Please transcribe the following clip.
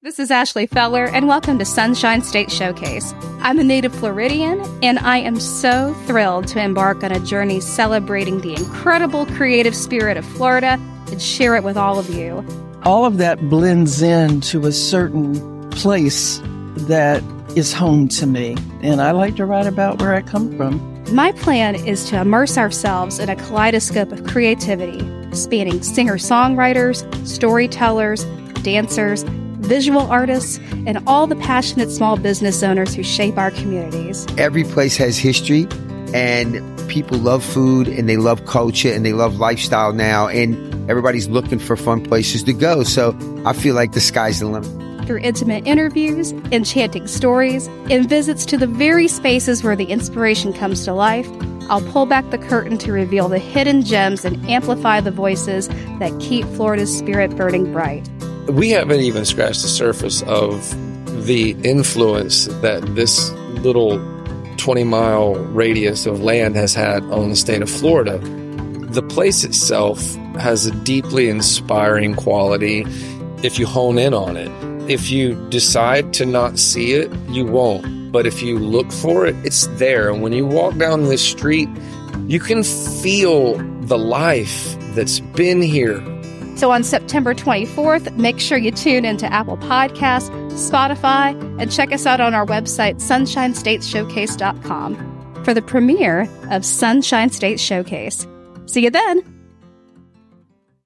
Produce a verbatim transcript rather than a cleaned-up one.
This is Ashley Feller, and welcome to Sunshine State Showcase. I'm a native Floridian, and I am so thrilled to embark on a journey celebrating the incredible creative spirit of Florida and share it with all of you. All of that blends into a certain place that is home to me, and I like to write about where I come from. My plan is to immerse ourselves in a kaleidoscope of creativity, spanning singer-songwriters, storytellers, dancers, visual artists, and all the passionate small business owners who shape our communities. Every place has history, and people love food, and they love culture, and they love lifestyle now, and everybody's looking for fun places to go. So I feel like the sky's the limit. Through intimate interviews, enchanting stories, and visits to the very spaces where the inspiration comes to life, I'll pull back the curtain to reveal the hidden gems and amplify the voices that keep Florida's spirit burning bright. We haven't even scratched the surface of the influence that this little twenty-mile radius of land has had on the state of Florida. The place itself has a deeply inspiring quality if you hone in on it. If you decide to not see it, you won't. But if you look for it, it's there. And when you walk down this street, you can feel the life that's been here. So on September twenty-fourth, make sure you tune into Apple Podcasts, Spotify, and check us out on our website, sunshine state showcase dot com, for the premiere of Sunshine State Showcase. See you then!